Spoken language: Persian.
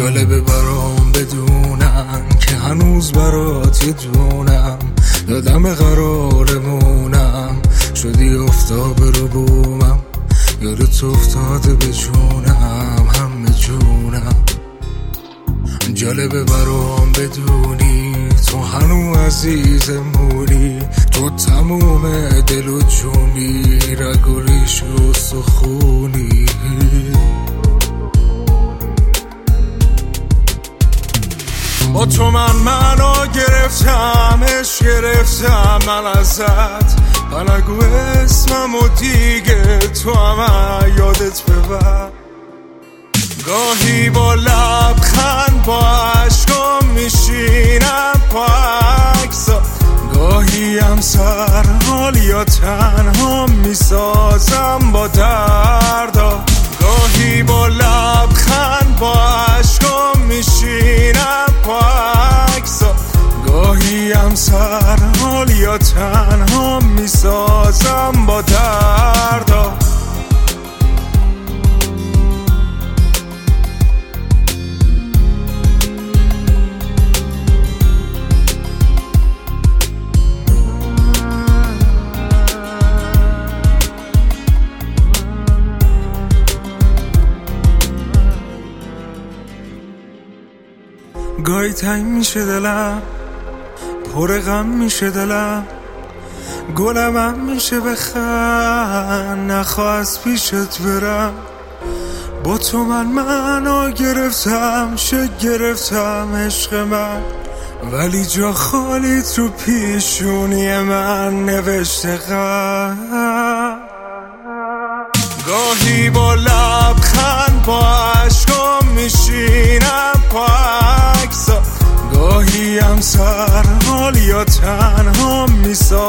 جالبه برام بدونم که هنوز برات یه دونم، یادم قرارمونم، شدی افتاب رو بومم، یادت افتاده به جونم، همه جونم. جالبه برام بدونی تو هنو عزیزمونی، تو تموم دل و جونی، رگ و ریش و سخونی. با تو منو گرفتم، عشق گرفتم من ازت، نگو اسمم و دیگه تو هم یادت ببر. گاهی با لبخند با عشقام میشینم پا عکسات، گاهی هم سرحال یا تنها میسازم با دردا. گاهی با لبخند با عشقام میشینم پا عکسات، گاهی هم سرحال یا تنها میسازم با دردا. گاهی تنگ میشه دلم، پر غم میشه دلم، گلم هم میشه بخند، نخواه از پیشت برم. با تو منو گرفتم، گرفتم عشق من، ولی جا خالی تو پیشونی من نوشته غم. گاهی با لبخند با عشقام میشینم پا عکسات، گاهی هم سرحال یا تنها میسازم